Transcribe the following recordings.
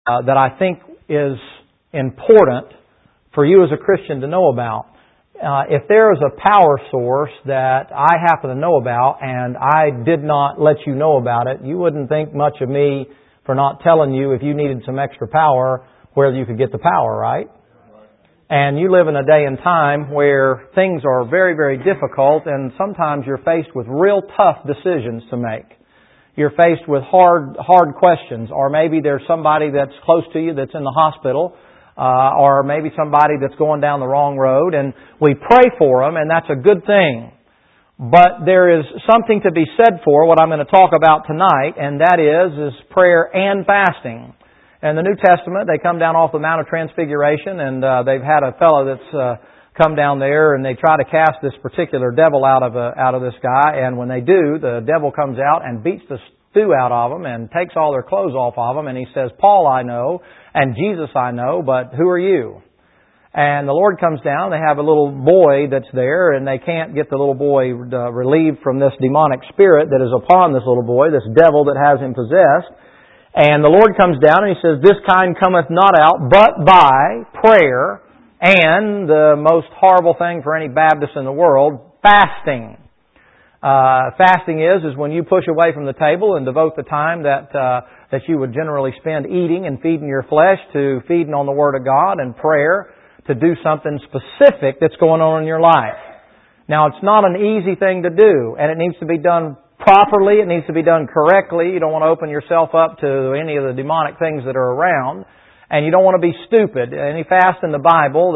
that I think is important for you as a Christian to know about. If there is a power source that I happen to know about and I did not let you know about it, you wouldn't think much of me for not telling you if you needed some extra power, where you could get the power, right? And you live in a day and time where things are very, very difficult, and sometimes you're faced with real tough decisions to make. You're faced with hard questions, or maybe there's somebody that's close to you that's in the hospital, or maybe somebody that's going down the wrong road, and we pray for them, and that's a good thing. But there is something to be said for what I'm going to talk about tonight, and that is prayer and fasting. In the New Testament, they come down off the Mount of Transfiguration, and they've had a fellow that's come down there, and they try to cast this particular devil out of this guy. And when they do, the devil comes out and beats the stew out of them and takes all their clothes off of them. And he says, "Paul I know, and Jesus I know, but who are you?" And the Lord comes down. They have a little boy that's there, and they can't get the little boy relieved from this demonic spirit that is upon this little boy, this devil that has him possessed. And the Lord comes down and He says, "This kind cometh not out but by prayer and," the most horrible thing for any Baptist in the world, "fasting." Fasting is when you push away from the table and devote the time that you would generally spend eating and feeding your flesh to feeding on the Word of God and prayer to do something specific that's going on in your life. Now, it's not an easy thing to do, and it needs to be done properly. It needs to be done correctly. You don't want to open yourself up to any of the demonic things that are around, and you don't want to be stupid. Any fast in the Bible,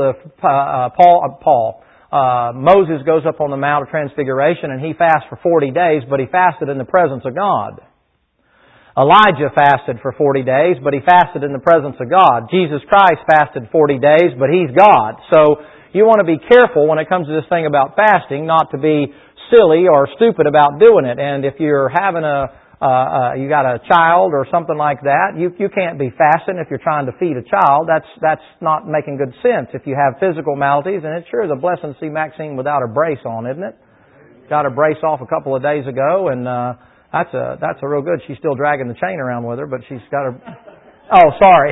Moses goes up on the Mount of Transfiguration and he fasts for 40 days, but he fasted in the presence of God. Elijah fasted for 40 days, but he fasted in the presence of God. Jesus Christ fasted 40 days, but He's God. So you want to be careful when it comes to this thing about fasting, not to be silly or stupid about doing it. And if you're having you got a child or something like that, you can't be fasting if you're trying to feed a child. That's not making good sense. If you have physical maladies, and it sure is a blessing to see Maxine without her brace on, isn't it? Got her brace off a couple of days ago, and that's a real good. She's still dragging the chain around with her, but she's got her. Oh, sorry.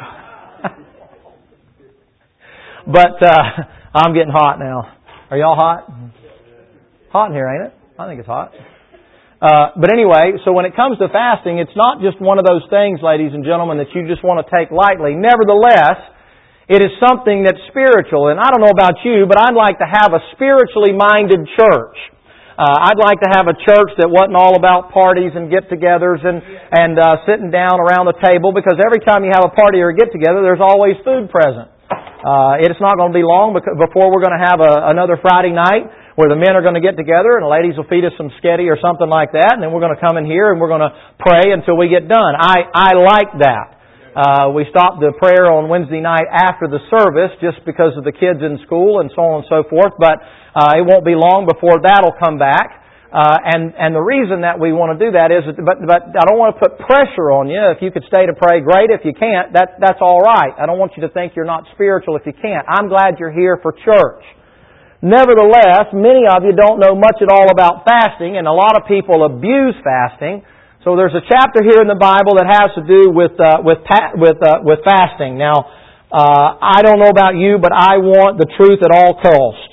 But I'm getting hot now. Are y'all hot? Hot in here, ain't it? I think it's hot. But anyway, so when it comes to fasting, it's not just one of those things, ladies and gentlemen, that you just want to take lightly. Nevertheless, it is something that's spiritual. And I don't know about you, but I'd like to have a spiritually minded church. I'd like to have a church that wasn't all about parties and get-togethers and sitting down around the table, because every time you have a party or a get-together, there's always food present. It's not going to be long before we're going to have another Friday night where the men are going to get together and the ladies will feed us some sketty or something like that, and then we're going to come in here and we're going to pray until we get done. I like that. We stopped the prayer on Wednesday night after the service just because of the kids in school and so on and so forth, but it won't be long before that'll come back. And the reason that we want to do that is, but I don't want to put pressure on you. If you could stay to pray, great. If you can't, that's all right. I don't want you to think you're not spiritual if you can't. I'm glad you're here for church. Nevertheless, many of you don't know much at all about fasting, and a lot of people abuse fasting. So there's a chapter here in the Bible that has to do with fasting. Now, I don't know about you, but I want the truth at all costs.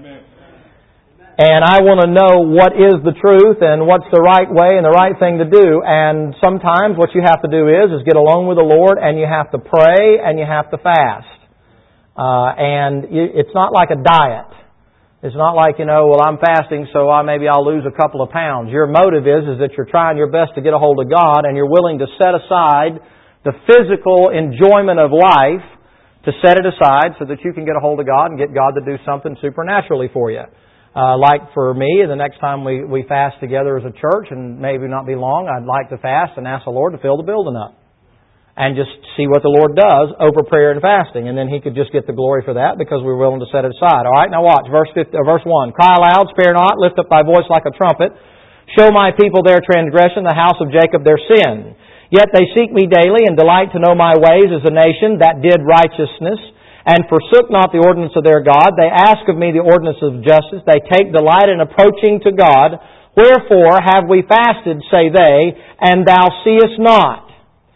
And I want to know what is the truth and what's the right way and the right thing to do. And sometimes what you have to do is get alone with the Lord, and you have to pray and you have to fast. And it's not like a diet. It's not like, well, I'm fasting, so maybe I'll lose a couple of pounds. Your motive is that you're trying your best to get a hold of God, and you're willing to set aside the physical enjoyment of life, to set it aside so that you can get a hold of God and get God to do something supernaturally for you. Like for me, the next time we fast together as a church, and maybe not be long, I'd like to fast and ask the Lord to fill the building up. And just see what the Lord does over prayer and fasting. And then He could just get the glory for that because we're willing to set it aside. All right, now watch. Verse 1. Cry aloud, spare not, lift up thy voice like a trumpet. Show my people their transgression, the house of Jacob their sin. Yet they seek me daily and delight to know my ways as a nation that did righteousness and forsook not the ordinance of their God. They ask of me the ordinance of justice. They take delight in approaching to God. Wherefore have we fasted, say they, and thou seest not?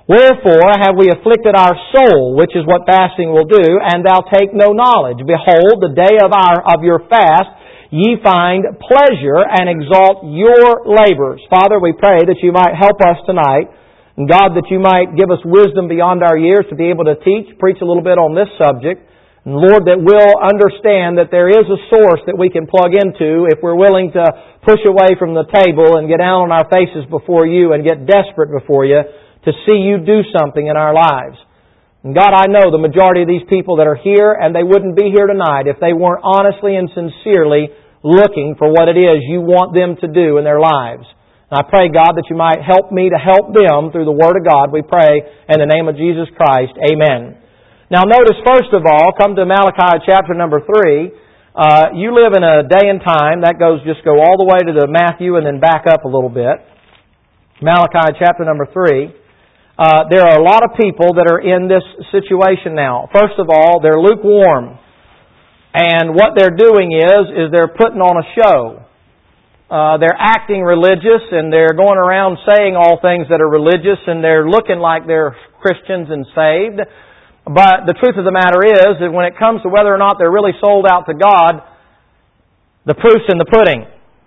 Wherefore have we afflicted our soul, which is what fasting will do, and thou take no knowledge. Behold, the day of your fast ye find pleasure and exalt your labors. Father, we pray that you might help us tonight, and God, that you might give us wisdom beyond our years to be able to preach a little bit on this subject. And Lord, that we'll understand that there is a source that we can plug into if we're willing to push away from the table and get down on our faces before you and get desperate before you to see you do something in our lives. And God, I know the majority of these people that are here, and they wouldn't be here tonight if they weren't honestly and sincerely looking for what it is you want them to do in their lives. And I pray, God, that you might help me to help them through the Word of God. We pray in the name of Jesus Christ. Amen. Now notice, first of all, come to Malachi chapter number 3. You live in a day and time. That just go all the way to the Matthew and then back up a little bit. Malachi chapter number 3. There are a lot of people that are in this situation now. First of all, they're lukewarm. And what they're doing is they're putting on a show. They're acting religious, and they're going around saying all things that are religious, and they're looking like they're Christians and saved. But the truth of the matter is that when it comes to whether or not they're really sold out to God, the proof's in the pudding.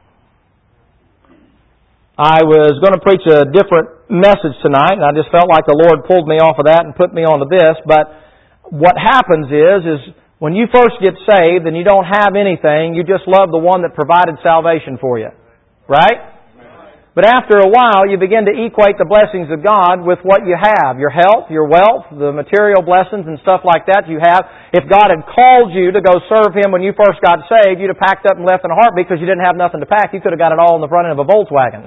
I was going to preach a different message tonight, and I just felt like the Lord pulled me off of that and put me onto this. But what happens is when you first get saved and you don't have anything, you just love the one that provided salvation for you. Right? But after a while, you begin to equate the blessings of God with what you have. Your health, your wealth, the material blessings and stuff like that you have. If God had called you to go serve Him when you first got saved, you'd have packed up and left in a heartbeat because you didn't have nothing to pack. You could have got it all in the front end of a Volkswagen.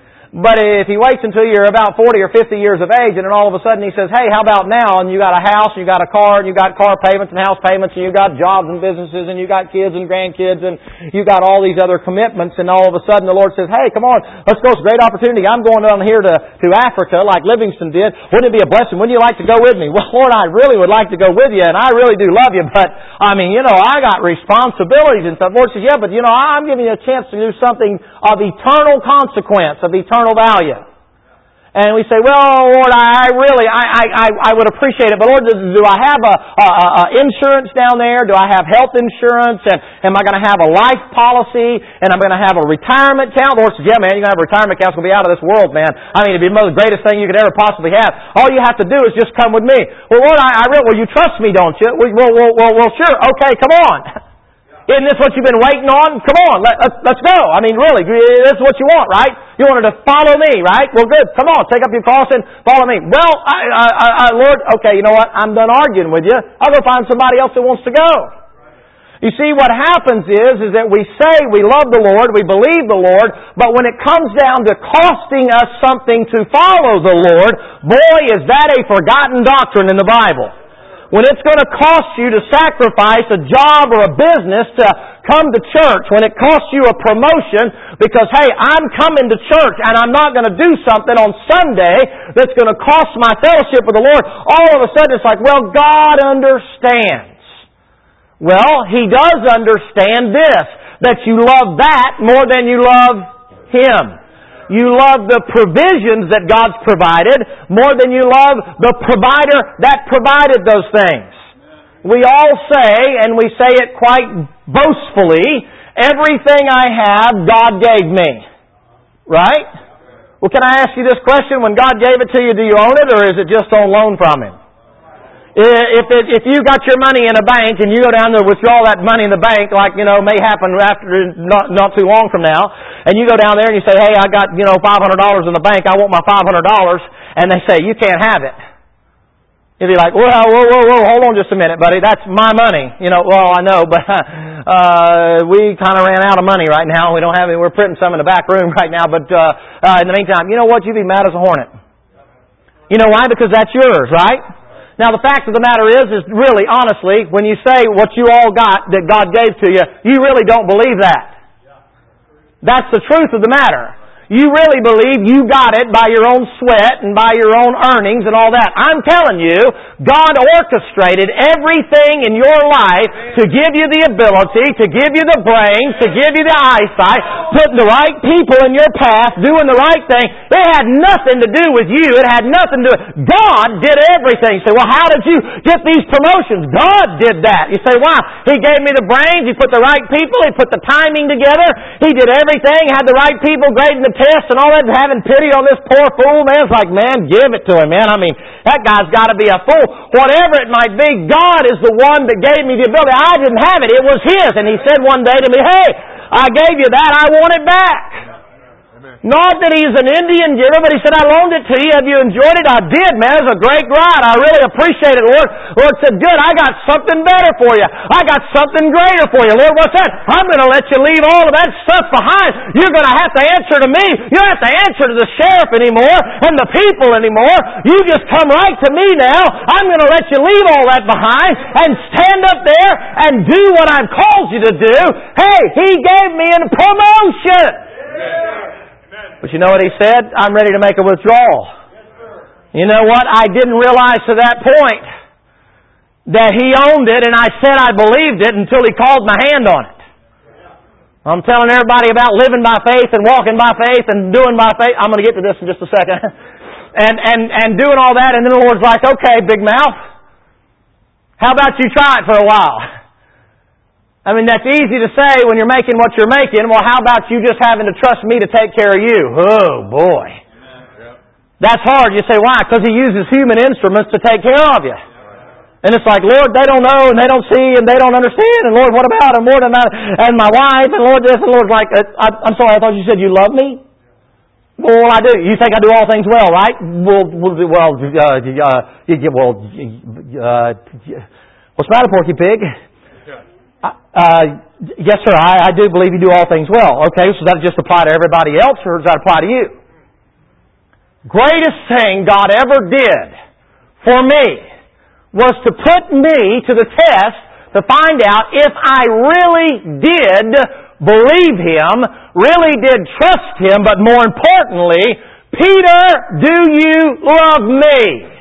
But if He waits until you're about 40 or 50 years of age and then all of a sudden He says, hey, how about now? And you got a house, you got a car, and you got car payments and house payments, and you got jobs and businesses, and you got kids and grandkids, and you got all these other commitments, and all of a sudden the Lord says, hey, come on, let's go, it's a great opportunity. I'm going down here to Africa like Livingston did. Wouldn't it be a blessing? Wouldn't you like to go with me? Well, Lord, I really would like to go with you, and I really do love you, but I mean, I got responsibilities and stuff. The Lord says, yeah, but I'm giving you a chance to do something of eternal consequence, of eternal value. And we say, well, Lord, I would appreciate it, but Lord, do I have a insurance down there? Do I have health insurance? And am I going to have a life policy? And I'm going to have a retirement account? The Lord says, yeah, man, you're going to have a retirement account. It's going to be out of this world, man. I mean, it'd be the greatest thing you could ever possibly have. All you have to do is just come with me. Well, Lord, well, you trust me, don't you? Well, sure. Okay, come on. Isn't this what you've been waiting on? Come on, let's go. I mean, really, this is what you want, right? You wanted to follow me, right? Well, good. Come on, take up your cross and follow me. Well, Lord, okay, you know what? I'm done arguing with you. I'll go find somebody else that wants to go. You see, what happens is that we say we love the Lord, we believe the Lord, but when it comes down to costing us something to follow the Lord, boy, is that a forgotten doctrine in the Bible. When it's going to cost you to sacrifice a job or a business to come to church, when it costs you a promotion because, hey, I'm coming to church and I'm not going to do something on Sunday that's going to cost my fellowship with the Lord, all of a sudden it's like, well, God understands. Well, He does understand this, that you love that more than you love Him. You love the provisions that God's provided more than you love the provider that provided those things. We all say, and we say it quite boastfully, everything I have, God gave me. Right? Well, can I ask you this question? When God gave it to you, do you own it, or is it just on loan from Him? If you got your money in a bank and you go down there to withdraw that money in the bank, like, may happen after not too long from now, and you go down there and you say, hey, I got, $500 in the bank, I want my $500, and they say, you can't have it. You'd be like, whoa, hold on just a minute, buddy, that's my money. Well, I know, but we kind of ran out of money right now. We don't have any, we're printing some in the back room right now, but in the meantime, you know what, you'd be mad as a hornet. You know why? Because that's yours, right? Now, the fact of the matter is really, honestly, when you say what you all got that God gave to you, you really don't believe that. That's the truth of the matter. You really believe you got it by your own sweat and by your own earnings and all that. I'm telling you, God orchestrated everything in your life to give you the ability, to give you the brains, to give you the eyesight, putting the right people in your path, doing the right thing. It had nothing to do with you. It had nothing to do with... God did everything. You say, well, how did you get these promotions? God did that. You say, why? He gave me the brains. He put the right people. He put the timing together. He did everything. Had the right people grading the test and all that, having pity on this poor fool, man. It's like, man, give it to him, man. I mean, that guy's got to be a fool. Whatever it might be, God is the one that gave me the ability. I didn't have it. It was His. And He said one day to me, hey, I gave you that. I want it back. Not that He's an Indian giver, but He said, I loaned it to you. Have you enjoyed it? I did, man. It was a great ride. I really appreciate it, Lord. Lord said, good. I got something better for you. I got something greater for you. Lord, what's that? I'm going to let you leave all of that stuff behind. You're going to have to answer to me. You don't have to answer to the sheriff anymore and the people anymore. You just come right to me now. I'm going to let you leave all that behind and stand up there and do what I've called you to do. Hey, He gave me a promotion. But you know what He said? I'm ready to make a withdrawal. You know what? I didn't realize to that point that He owned it, and I said I believed it until He called my hand on it. I'm telling everybody about living by faith and walking by faith and doing by faith. I'm going to get to this in just a second. and doing all that, and then the Lord's like, okay, big mouth, how about you try it for a while? I mean, that's easy to say when you're making what you're making. Well, how about you just having to trust me to take care of you? Oh, boy. That's hard. You say, why? Because He uses human instruments to take care of you. And it's like, Lord, they don't know, and they don't see, and they don't understand. And Lord, what about them? Lord, and my wife, and Lord this, and Lord's like, I'm sorry, I thought you said you love me? Well, I do. You think I do all things well, right? What's the matter, Porky Pig? Yes, sir, I do believe you do all things well. Okay, so does that just apply to everybody else, or does that apply to you? Greatest thing God ever did for me was to put me to the test to find out if I really did believe Him, really did trust Him, but more importantly, Peter, do you love me?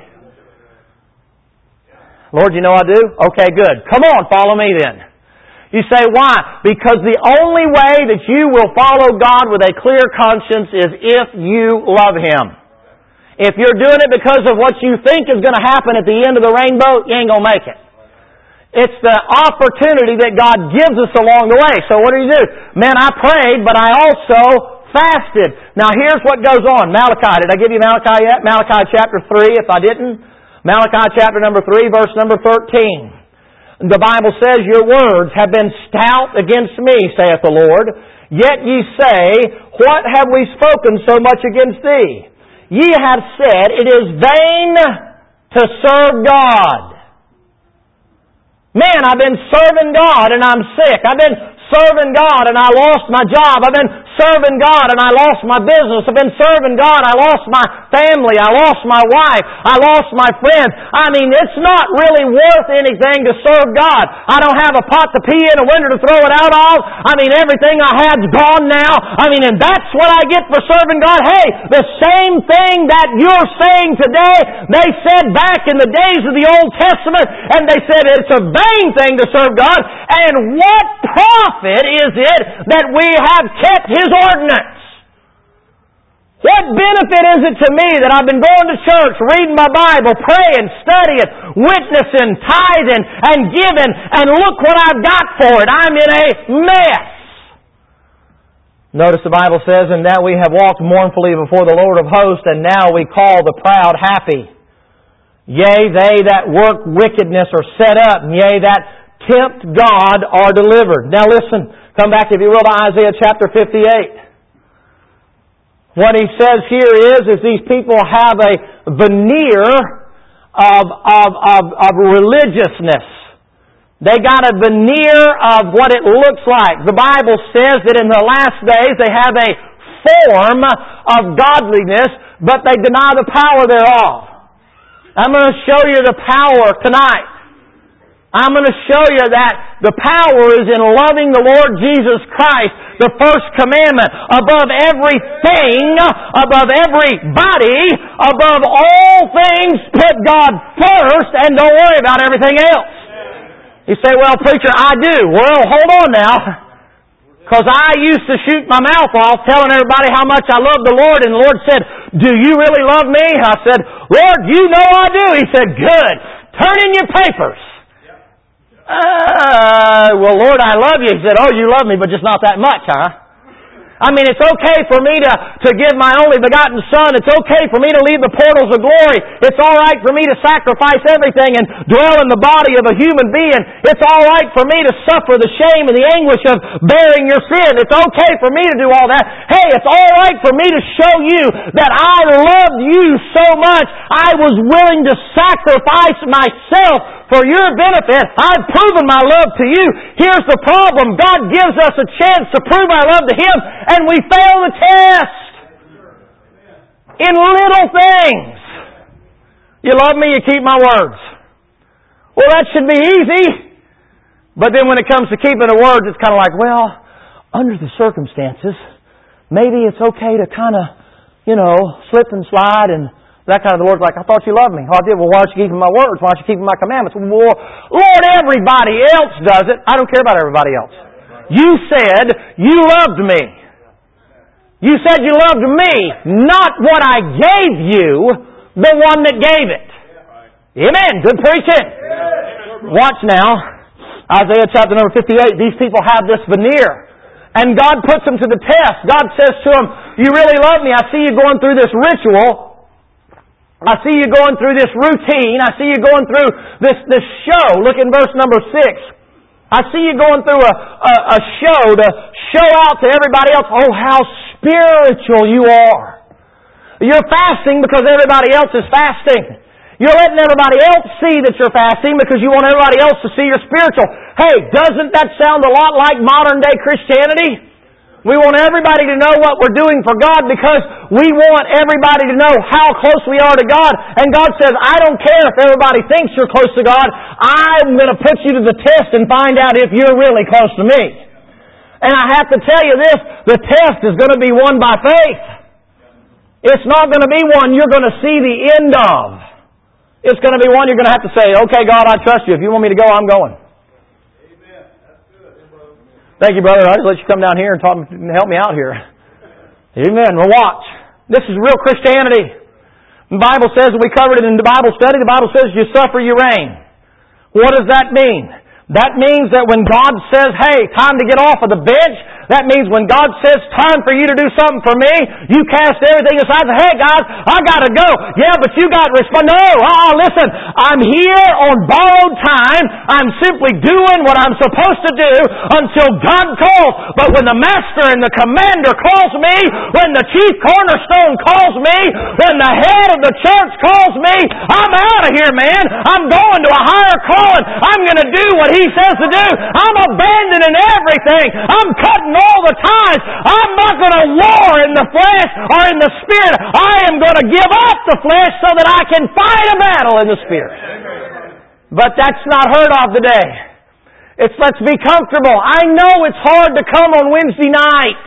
Lord, you know I do? Okay, good. Come on, follow me then. You say, why? Because the only way that you will follow God with a clear conscience is if you love Him. If you're doing it because of what you think is going to happen at the end of the rainbow, you ain't going to make it. It's the opportunity that God gives us along the way. So what do you do? Man, I prayed, but I also fasted. Now here's what goes on. Malachi. Did I give you Malachi yet? Malachi chapter 3, if I didn't. Malachi chapter number 3, verse number 13. The Bible says, your words have been stout against me, saith the Lord. Yet ye say, what have we spoken so much against thee? Ye have said, it is vain to serve God. Man, I've been serving God and I'm sick. I've been serving God and I lost my job. I've been serving God and I lost my business. I've been serving God. I lost my family. I lost my wife. I lost my friends. I mean, it's not really worth anything to serve God. I don't have a pot to pee in, a window to throw it out of. I mean, everything I had's gone now. I mean, and that's what I get for serving God. Hey, the same thing that you're saying today, they said back in the days of the Old Testament, and they said it's a vain thing to serve God. And what profit is it that we have kept His ordinance? What benefit is it to me that I've been going to church, reading my Bible, praying, studying, witnessing, tithing, and giving, and look what I've got for it. I'm in a mess. Notice the Bible says, and now we have walked mournfully before the Lord of hosts, and now we call the proud happy. Yea, they that work wickedness are set up, and yea, that tempt God are delivered. Now listen, come back if you will to Isaiah chapter 58. What he says here is these people have a veneer of religiousness. They got a veneer of what it looks like. The Bible says that in the last days they have a form of godliness, but they deny the power thereof. I'm going to show you the power tonight. I'm going to show you that the power is in loving the Lord Jesus Christ, the first commandment, above everything, above everybody, above all things. Put God first and don't worry about everything else. You say, well, preacher, I do. Well, hold on now. Because I used to shoot my mouth off telling everybody how much I love the Lord, and the Lord said, do you really love me? I said, Lord, you know I do. He said, good. Turn in your papers. Well, Lord, I love you. He said, oh, you love me, but just not that much, huh? I mean, it's okay for me to give my only begotten Son. It's okay for me to leave the portals of glory. It's all right for me to sacrifice everything and dwell in the body of a human being. It's all right for me to suffer the shame and the anguish of bearing your sin. It's okay for me to do all that. Hey, it's all right for me to show you that I loved you so much, I was willing to sacrifice myself for your benefit. I've proven my love to you. Here's the problem. God gives us a chance to prove our love to Him, and we fail the test. In little things. You love me, you keep my words. Well, that should be easy. But then when it comes to keeping the words, it's kind of like, well, under the circumstances, maybe it's okay to kind of, slip and slide and that kind of. The Lord's like, I thought you loved me. Oh, I did. Well, why aren't you keeping my words? Why aren't you keeping my commandments? Well, Lord, everybody else does it. I don't care about everybody else. You said you loved me. You said you loved me, not what I gave you, the one that gave it. Amen. Good preaching. Watch now. Isaiah chapter number 58. These people have this veneer. And God puts them to the test. God says to them, you really love me. I see you going through this ritual. I see you going through this routine. I see you going through this show. Look in verse number 6. I see you going through a show to show out to everybody else, oh, how spiritual you are. You're fasting because everybody else is fasting. You're letting everybody else see that you're fasting because you want everybody else to see you're spiritual. Hey, doesn't that sound a lot like modern day Christianity? We want everybody to know what we're doing for God because we want everybody to know how close we are to God. And God says, I don't care if everybody thinks you're close to God. I'm going to put you to the test and find out if you're really close to me. And I have to tell you this, the test is going to be won by faith. It's not going to be one you're going to see the end of. It's going to be one you're going to have to say, okay, God, I trust you. If you want me to go, I'm going. Amen. That's good. Thank you, brother. I'll just let you come down here and talk and help me out here. Amen. Well, watch. This is real Christianity. The Bible says, we covered it in the Bible study, the Bible says you suffer, you reign. What does that mean? That means that when God says, hey, time to get off of the bench, that means when God says, time for you to do something for me, you cast everything aside and say, hey guys, I gotta go. Yeah, but you got to respond. No, listen, I'm here on borrowed time. I'm simply doing what I'm supposed to do until God calls. But when the master and the commander calls me, when the chief cornerstone calls me, when the head of the church calls me, I'm out of here, man. I'm going to a higher calling. I'm going to do what He says to do. I'm abandoning everything. I'm cutting all the ties. I'm not going to war in the flesh or in the spirit. I am going to give up the flesh so that I can fight a battle in the spirit. But that's not heard of today. It's let's be comfortable. I know it's hard to come on Wednesday night.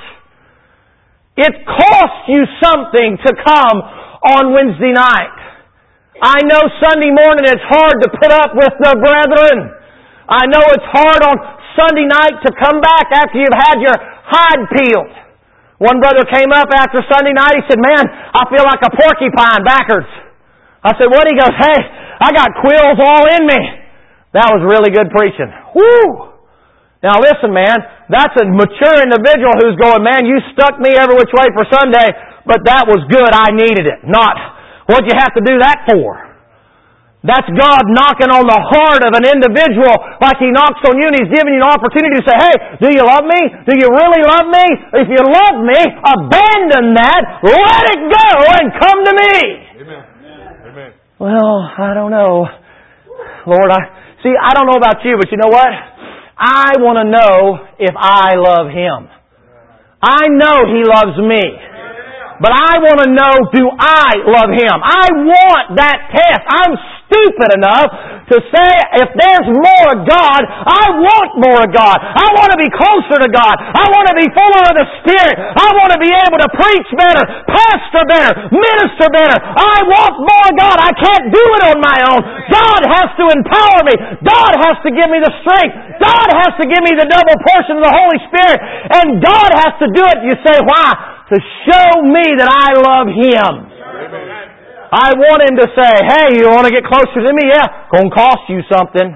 It costs you something to come on Wednesday night. I know Sunday morning it's hard to put up with the brethren. I know it's hard on Sunday night to come back after you've had your hide peeled. One brother came up after Sunday night. He said, man, I feel like a porcupine backwards. I said, what? He goes, hey, I got quills all in me. That was really good preaching. Woo! Now listen, man, that's a mature individual who's going, man, you stuck me every which way for Sunday, but that was good. I needed it. Not, what'd you have to do that for? That's God knocking on the heart of an individual like He knocks on you and He's giving you an opportunity to say, hey, do you love me? Do you really love me? If you love me, abandon that, let it go, and come to me. Amen. Amen. Well, I don't know. Lord, I don't know about you, but you know what? I want to know if I love Him. I know He loves me. But I want to know, do I love Him? I want that test. I'm stupid enough to say, if there's more of God, I want more of God. I want to be closer to God. I want to be fuller of the Spirit. I want to be able to preach better, pastor better, minister better. I want more of God. I can't do it on my own. God has to empower me. God has to give me the strength. God has to give me the double portion of the Holy Spirit. And God has to do it. You say, why? To show me that I love Him. I want Him to say, hey, you want to get closer to me? Yeah, going to cost you something.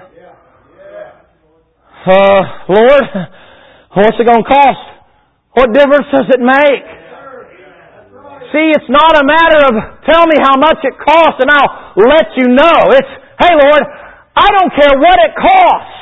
Lord, what's it going to cost? What difference does it make? See, it's not a matter of tell me how much it costs and I'll let you know. It's, hey Lord, I don't care what it costs.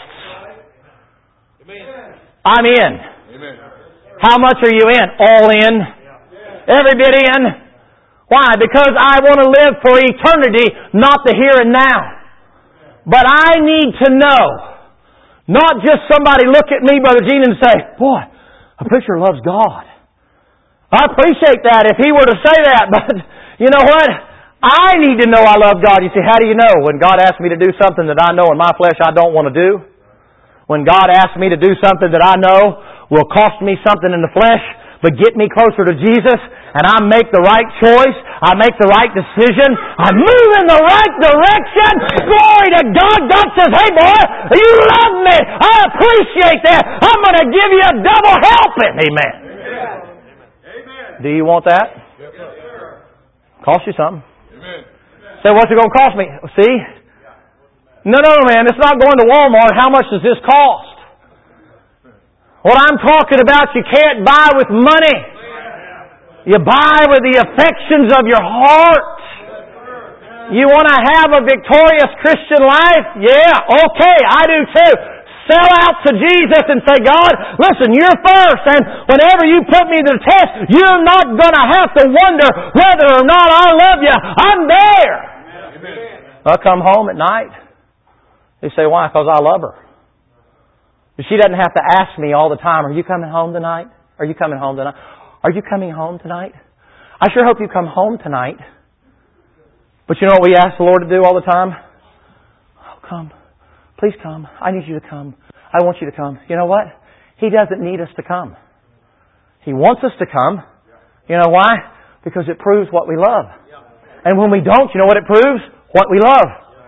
I'm in. How much are you in? All in. Every bit in. Why? Because I want to live for eternity, not the here and now. But I need to know, not just somebody look at me, Brother Gene, and say, boy, a preacher loves God. I appreciate that if he were to say that, but you know what? I need to know I love God. You say, how do you know? When God asks me to do something that I know in my flesh I don't want to do. When God asks me to do something that I know will cost me something in the flesh, but get me closer to Jesus, and I make the right choice, I make the right decision, I move in the right direction, glory to God. God says, hey boy, you love me, I appreciate that, I'm going to give you a double helping. Amen. Amen. Do you want that? Yes, sir. Cost you something. Amen. So what's it going to cost me? See? No, man, it's not going to Walmart. How much does this cost? What I'm talking about, you can't buy with money. You buy with the affections of your heart. You want to have a victorious Christian life? Yeah, okay, I do too. Sell out to Jesus and say, God, listen, you're first, and whenever you put me to the test, you're not going to have to wonder whether or not I love you. I'm there. Amen. I'll come home at night. You say, why? Because I love her. She doesn't have to ask me all the time, are you coming home tonight? Are you coming home tonight? Are you coming home tonight? I sure hope you come home tonight. But you know what we ask the Lord to do all the time? Oh, come. Please come. I need you to come. I want you to come. You know what? He doesn't need us to come. He wants us to come. You know why? Because it proves what we love. And when we don't, you know what it proves? What we love.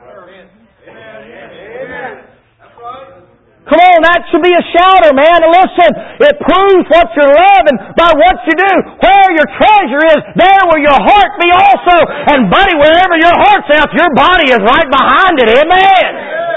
Come on, that should be a shouter, man. And listen, it proves what you're loving by what you do. Where your treasure is, there will your heart be also. And buddy, wherever your heart's at, your body is right behind it. Amen.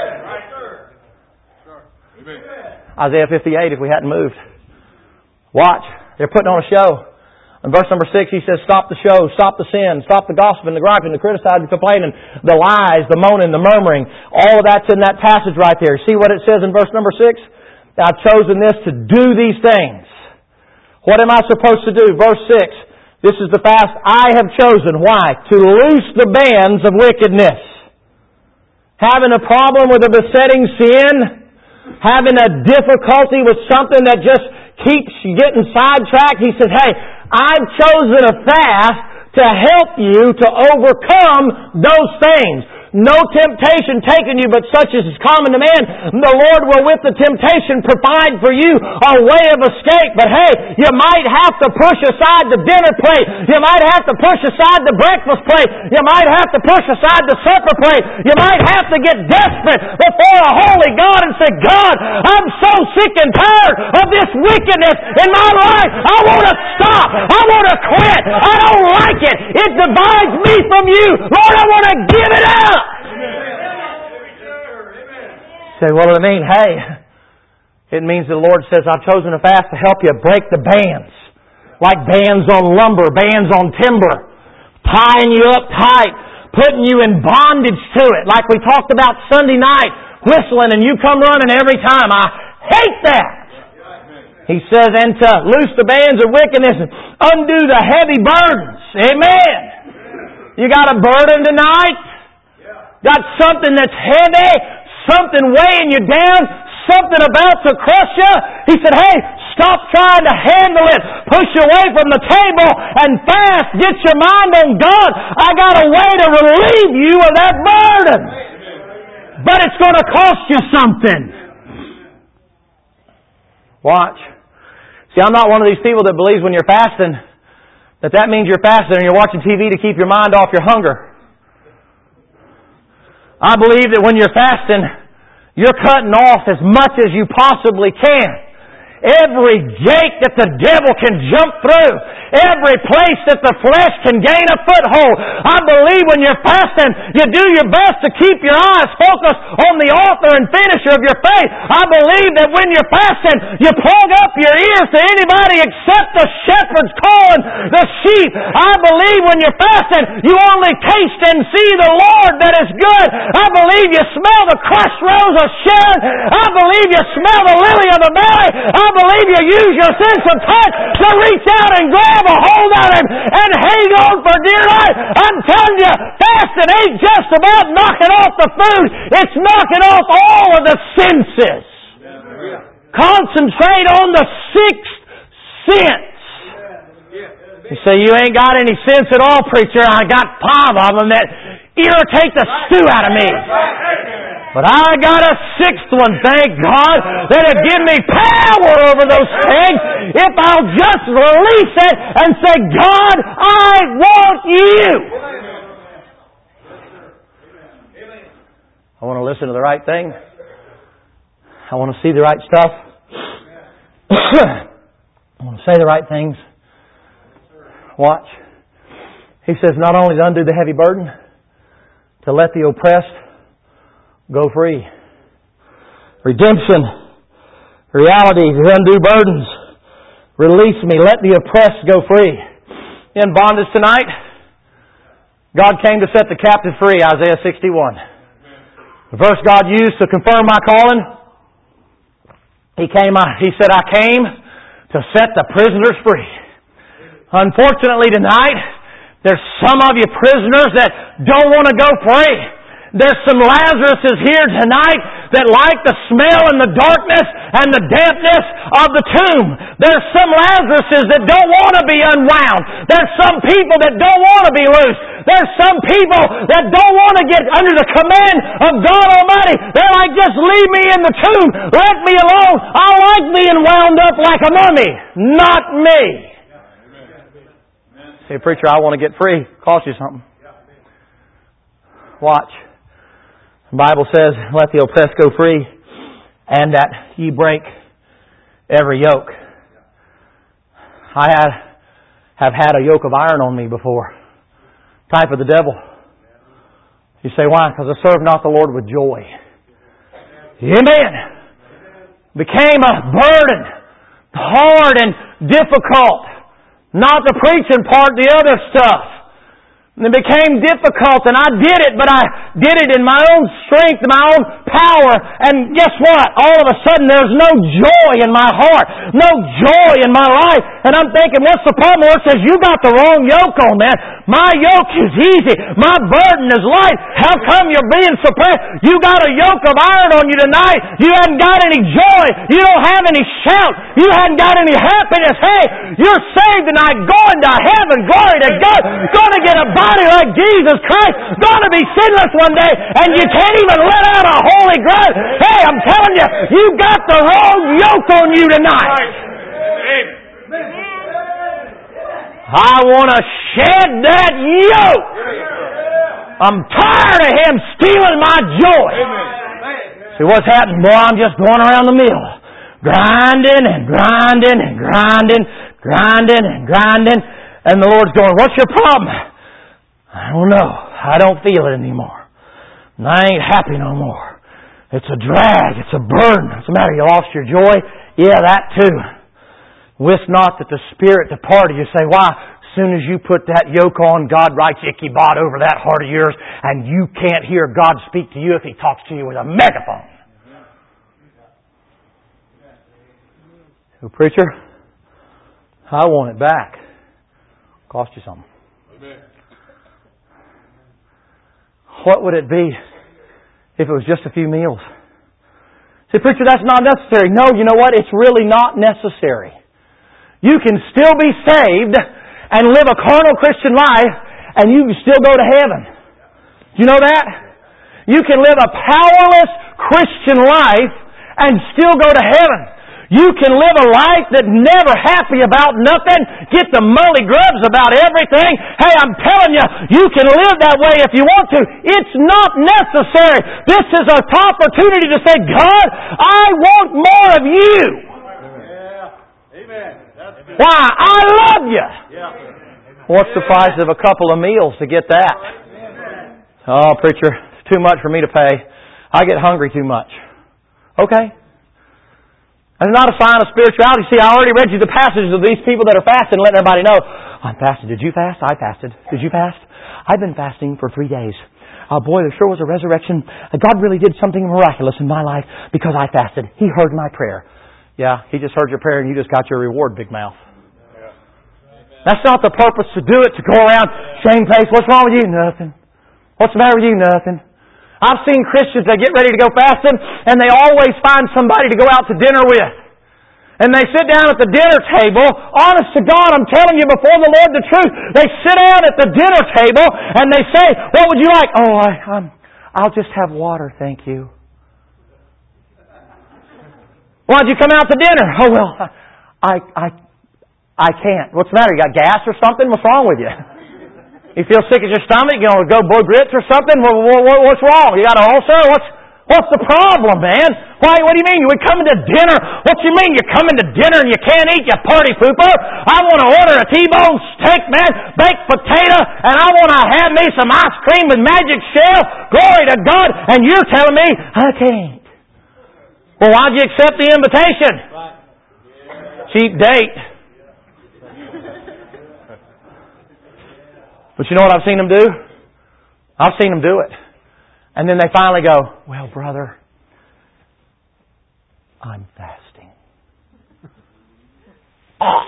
Isaiah 58, if we hadn't moved. Watch. They're putting on a show. In verse number 6, he says, stop the show, stop the sin, stop the gossiping, the griping, the criticizing, the complaining, the lies, the moaning, the murmuring. All of that's in that passage right there. See what it says in verse number 6? I've chosen this to do these things. What am I supposed to do? Verse 6. This is the fast I have chosen. Why? To loose the bands of wickedness. Having a problem with a besetting sin, having a difficulty with something that just keeps getting sidetracked. He says, hey, I've chosen a fast to help you to overcome those things. No temptation taken you, but such as is common to man. The Lord will with the temptation provide for you a way of escape. But hey, you might have to push aside the dinner plate. You might have to push aside the breakfast plate. You might have to push aside the supper plate. You might have to get desperate before a holy God and say, God, I'm so sick and tired of this wickedness in my life. I want to stop. I want to quit. I don't like it. It divides me from you. Lord, I want to give it up. Say, what does it mean? Hey, it means the Lord says, I've chosen a fast to help you break the bands. Like bands on lumber, bands on timber. Tying you up tight. Putting you in bondage to it. Like we talked about Sunday night. Whistling and you come running every time. I hate that. He says, and to loose the bands of wickedness and undo the heavy burdens. Amen. You got a burden tonight? Got something that's heavy? Something weighing you down? Something about to crush you? He said, hey, Stop trying to handle it. Push away from the table and fast. Get your mind on God. I got a way to relieve you of that burden. But it's going to cost you something. Watch. See, I'm not one of these people that believes when you're fasting that means you're fasting and you're watching TV to keep your mind off your hunger. I believe that when you're fasting, you're cutting off as much as you possibly can. Every gate that the devil can jump through, every place that the flesh can gain a foothold. I believe when you're fasting, you do your best to keep your eyes focused on the author and finisher of your faith. I believe that when you're fasting, you plug up your ears to anybody except the shepherd's calling the sheep. I believe when you're fasting, you only taste and see the Lord that is good. I believe you smell the crushed rose of Sharon. I believe you smell the lily of the valley. I believe you use your sense of touch to reach out and grab a hold of Him and hang on for dear life. I'm telling you, fasting ain't just about knocking off the food. It's knocking off all of the senses. Concentrate on the sixth sense. You say, you ain't got any sense at all, preacher. I got 5 of them that irritate the stew out of me. But I got a 6th one, thank God, that'll give me power over those things if I'll just release it and say, God, I want You. I want to listen to the right thing. I want to see the right stuff. I want to say the right things. Watch. He says not only to undo the heavy burden, to let the oppressed go free. Redemption. Reality to undo burdens. Release me. Let the oppressed go free. In bondage tonight, God came to set the captive free. Isaiah 61. The verse God used to confirm my calling. He said, I came to set the prisoners free. Unfortunately tonight, there's some of you prisoners that don't want to go free. There's some Lazaruses here tonight that like the smell and the darkness and the dampness of the tomb. There's some Lazaruses that don't want to be unwound. There's some people that don't want to be loose. There's some people that don't want to get under the command of God Almighty. They're like, just leave me in the tomb. Let me alone. I like being wound up like a mummy. Not me. Say, preacher, I want to get free. Cost you something. Watch. The Bible says, let the oppressed go free, and that ye break every yoke. I have had a yoke of iron on me before. Type of the devil. You say, why? Because I serve not the Lord with joy. Amen. Became a burden. Hard and difficult. Not the preaching part, the other stuff. And it became difficult, and I did it, but I did it in my own strength, my own power. And guess what? All of a sudden, there's no joy in my heart, no joy in my life. And I'm thinking, what's the problem? The Lord says, you got the wrong yoke on, man. My yoke is easy. My burden is light. How come you're being suppressed? You got a yoke of iron on you tonight. You haven't got any joy. You don't have any shout. You haven't got any happiness. Hey, you're saved tonight, going to heaven. Glory to God. Going to get a body like Jesus Christ. Going to be sinless one day, and you can't even let out a holy groan. Hey, I'm telling you, you got the wrong yoke on you tonight. I want to shed that yoke. I'm tired of him stealing my joy. See what's happening, boy? I'm just going around the mill, grinding and grinding and grinding, grinding and grinding, and the Lord's going, what's your problem? I don't know. I don't feel it anymore. And I ain't happy no more. It's a drag. It's a burden. What's the matter? You lost your joy? Yeah, that too. Wist not that the Spirit departed. You say, why? As soon as you put that yoke on, God writes Ichabod over that heart of yours, and you can't hear God speak to you if He talks to you with a megaphone. So, preacher, I want it back. Cost you something. Amen. What would it be if it was just a few meals? Say, preacher, that's not necessary. No, you know what? It's really not necessary. You can still be saved and live a carnal Christian life, and you can still go to heaven. Do you know that? You can live a powerless Christian life and still go to heaven. You can live a life that's never happy about nothing, get the mully grubs about everything. Hey, I'm telling you, you can live that way if you want to. It's not necessary. This is an opportunity to say, God, I want more of You. Yeah. Amen. Why? I love You. What's the price of a couple of meals to get that? Oh, preacher, it's too much for me to pay. I get hungry too much. Okay. That's not a sign of spirituality. See, I already read you the passages of these people that are fasting, letting everybody know, I'm fasting. Did you fast? I fasted. Did you fast? I've been fasting for 3 days. Oh boy, there sure was a resurrection. God really did something miraculous in my life because I fasted. He heard my prayer. Yeah, He just heard your prayer and you just got your reward, big mouth. That's not the purpose to do it, to go around shamefaced. What's wrong with you? Nothing. What's the matter with you? Nothing. I've seen Christians that get ready to go fasting and they always find somebody to go out to dinner with. And they sit down at the dinner table. Honest to God, I'm telling you before the Lord the truth. They sit down at the dinner table and they say, what would you like? Oh, I'll just have water, thank you. Why'd you come out to dinner? Oh, well, I can't. What's the matter? You got gas or something? What's wrong with you? You feel sick at your stomach? You want to go boil grits or something? What's wrong? You got an ulcer? What's the problem, man? Why? What do you mean? We're coming to dinner. What do you mean you're coming to dinner and you can't eat, you party pooper? I want to order a T-bone steak, man, baked potato, and I want to have me some ice cream with magic shell. Glory to God. And you're telling me, I can't. Well, why'd you accept the invitation? Cheap date. But you know what I've seen them do? I've seen them do it. And then they finally go, well, brother, I'm fasting. Oh.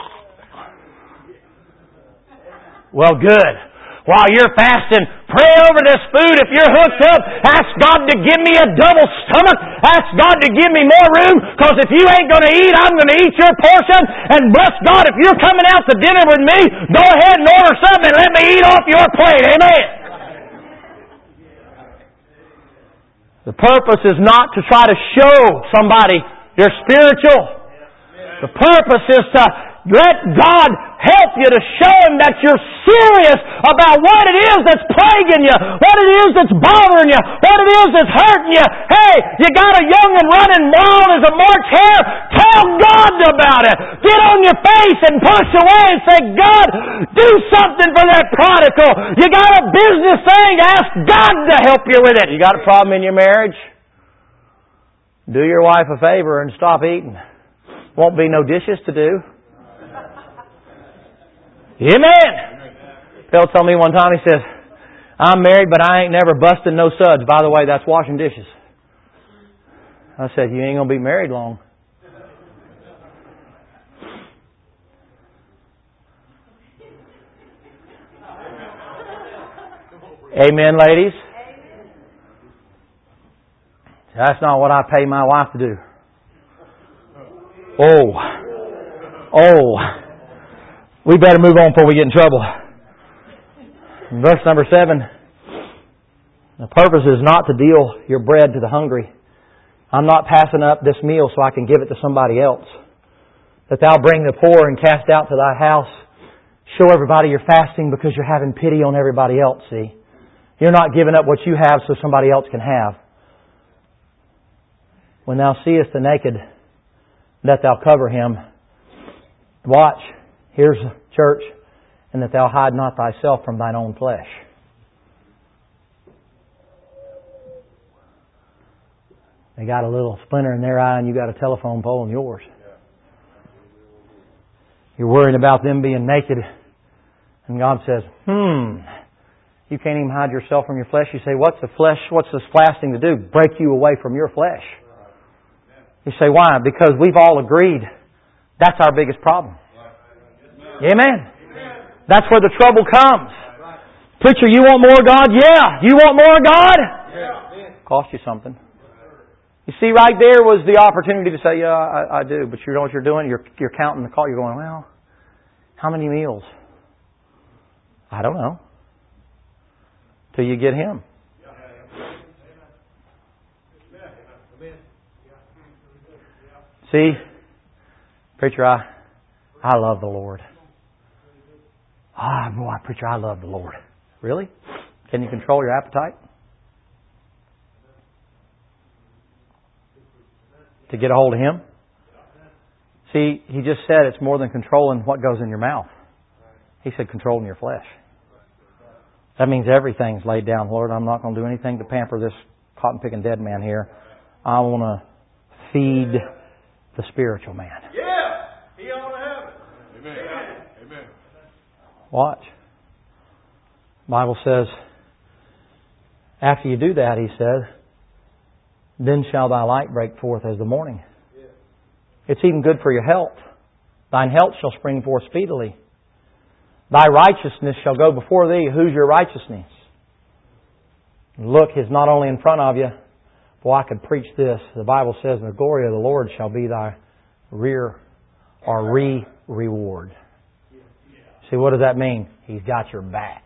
Well, good. While you're fasting, pray over this food. If you're hooked up, ask God to give me a double stomach. Ask God to give me more room. Because if you ain't going to eat, I'm going to eat your portion. And bless God, if you're coming out to dinner with me, go ahead and order something and let me eat off your plate. Amen. The purpose is not to try to show somebody you're spiritual. The purpose is to let God help you to show Him that you're serious about what it is that's plaguing you, what it is that's bothering you, what it is that's hurting you. Hey, you got a young and running wild as a March hare? Tell God about it. Get on your face and push away and say, God, do something for that prodigal. You got a business thing? Ask God to help you with it. You got a problem in your marriage? Do your wife a favor and stop eating. Won't be no dishes to do. Amen. Phil told me one time, he says, I'm married, but I ain't never busted no suds. By the way, that's washing dishes. I said, you ain't going to be married long. Amen, ladies? That's not what I pay my wife to do. Oh. We better move on before we get in trouble. Verse number 7. The purpose is not to deal your bread to the hungry. I'm not passing up this meal so I can give it to somebody else. That thou bring the poor and cast out to thy house. Show everybody you're fasting because you're having pity on everybody else, see. You're not giving up what you have so somebody else can have. When thou seest the naked, that thou cover him. Watch. Here's church. And that thou hide not thyself from thine own flesh. They got a little splinter in their eye and you got a telephone pole in yours. You're worried about them being naked. And God says, you can't even hide yourself from your flesh. You say, what's the flesh? What's this fasting to do? Break you away from your flesh. You say, why? Because we've all agreed that's our biggest problem. Amen. That's where the trouble comes. Preacher, you want more of God? Yeah. You want more of God? Cost you something. You see, right there was the opportunity to say, yeah, I do. But you know what you're doing? You're counting the cost. You're going, well, how many meals? I don't know. Till you get Him. See, preacher, I love the Lord. Boy, preacher, I love the Lord. Really? Can you control your appetite? To get a hold of Him? See, He just said it's more than controlling what goes in your mouth. He said controlling your flesh. That means everything's laid down. Lord, I'm not going to do anything to pamper this cotton-picking dead man here. I want to feed the spiritual man. Yeah! He ought to have it. Amen. Amen. Watch. The Bible says, after you do that, He says, then shall thy light break forth as the morning. It's even good for your health. Thine health shall spring forth speedily. Thy righteousness shall go before thee. Who's your righteousness? Look, He's not only in front of you. Boy, I could preach this. The Bible says, the glory of the Lord shall be thy rear or reward. See, what does that mean? He's got your back.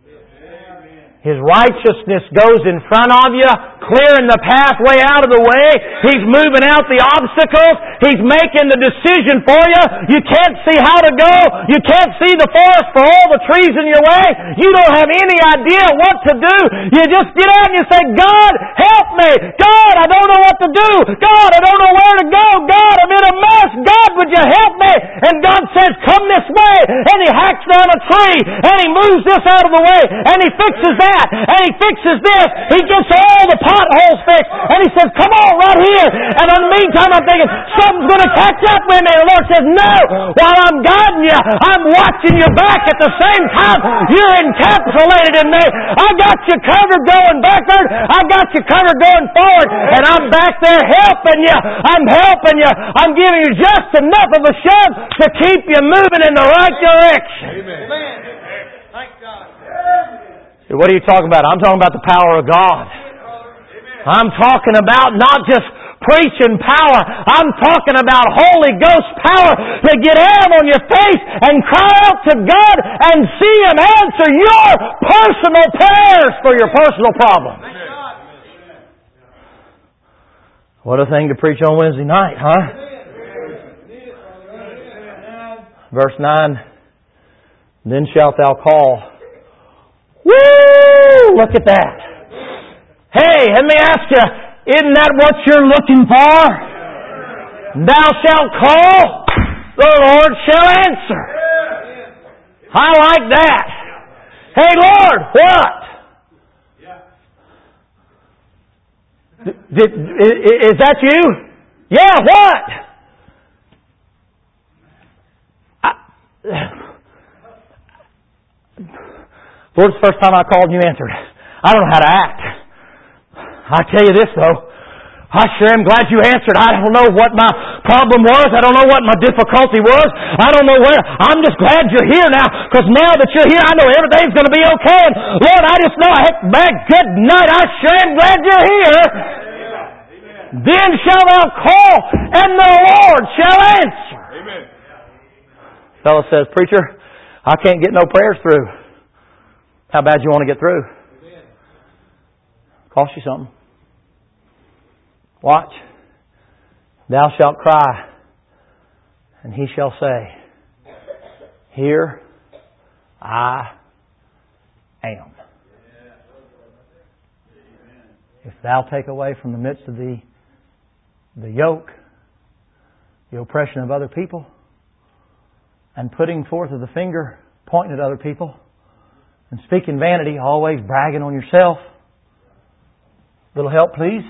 His righteousness goes in front of you, clearing the pathway out of the way. He's moving out the obstacles. He's making the decision for you. You can't see how to go. You can't see the forest for all the trees in your way. You don't have any idea what to do. You just get out and you say, God, help me. God, I don't know what to do. God, I don't know where to go. God, I'm in a mess. God, would you help me? And God says, come this way. And He hacks down a tree. And He moves this out of the way. And He fixes that. And He fixes this. He gets all the potholes fixed. And He says, come on right here. And in the meantime, I'm thinking, something's going to catch up with me. The Lord says, no. While I'm guiding you, I'm watching you back at the same time. You're encapsulated in me. I got you covered going backward. I got you covered going forward. And I'm back there helping you. I'm helping you. I'm giving you just enough of a shove to keep you moving in the right direction. Amen. Thank God. What are you talking about? I'm talking about the power of God. I'm talking about not just preaching power. I'm talking about Holy Ghost power to get down on your face and cry out to God and see Him answer your personal prayers for your personal problems. What a thing to preach on Wednesday night, huh? Verse 9, then shalt thou call. Woo! Look at that. Hey, let me ask you, isn't that what you're looking for? Thou shalt call, the Lord shall answer. I like that. Hey, Lord, what? Is that you? Yeah, what? Lord, it's the first time I called and you answered. I don't know how to act. I tell you this though, I sure am glad you answered. I don't know what my problem was. I don't know what my difficulty was. I don't know where. I'm just glad you're here now, because now that you're here, I know everything's going to be okay. And Lord, I just know, good night. I sure am glad you're here. Amen. Then shall thou call, and the Lord shall answer. Amen. Fellow says, preacher, I can't get no prayers through. How bad you want to get through? Amen. Cost you something. Watch. Thou shalt cry, and He shall say, here I am. If thou take away from the midst of thee the yoke, the oppression of other people, and putting forth of the finger, pointing at other people, and speaking vanity, always bragging on yourself. Little help, please.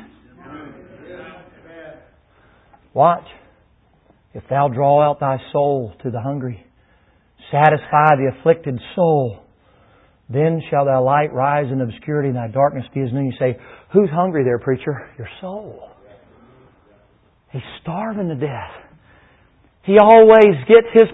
Watch. If thou draw out thy soul to the hungry, satisfy the afflicted soul, then shall thy light rise in obscurity and thy darkness be as noon. You say, who's hungry there, preacher? Your soul. He's starving to death. He always gets his